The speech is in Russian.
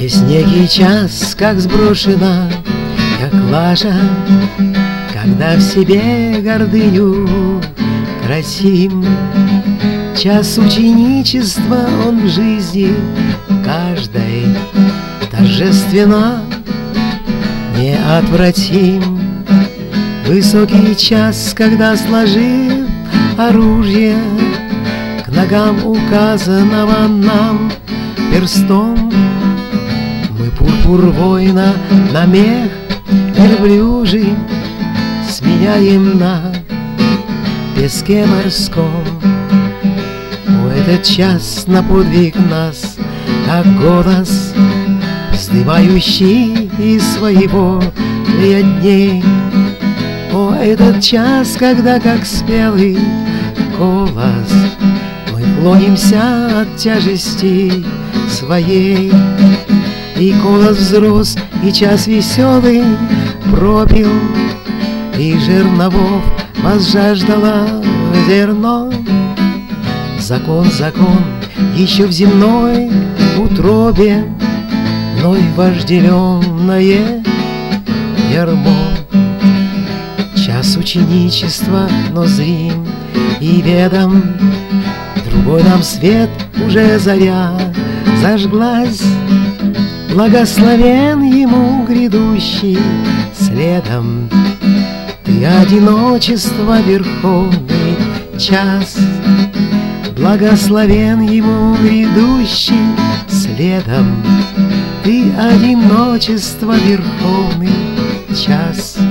Есть некий час, как сброшена, как лажа, когда в себе гордыню красим. Час ученичества, он в жизни каждой торжественно неотвратим. Высокий час, когда, сложив оружие, к ногам указанного нам перстом, мы пурпур воина на мех верблюжий сменяем на песке морском. О, этот час на подвиг нас, как голос, вздымающий из своего дней. О, этот час, когда, как спелый голос, мы клонимся от тяжести своей. И голос взрос, и час веселый пробил, и жерновов возжаждало зерно. Закон, закон, еще в земной утробе мной вожделенное ярмо. Час ученичества, но зрим и ведом, другой нам свет уже заря зажглась. Благословен ему грядущий следом. Ты одиночество верховный час, благословен ему грядущий следом. Ты одиночество верховный час.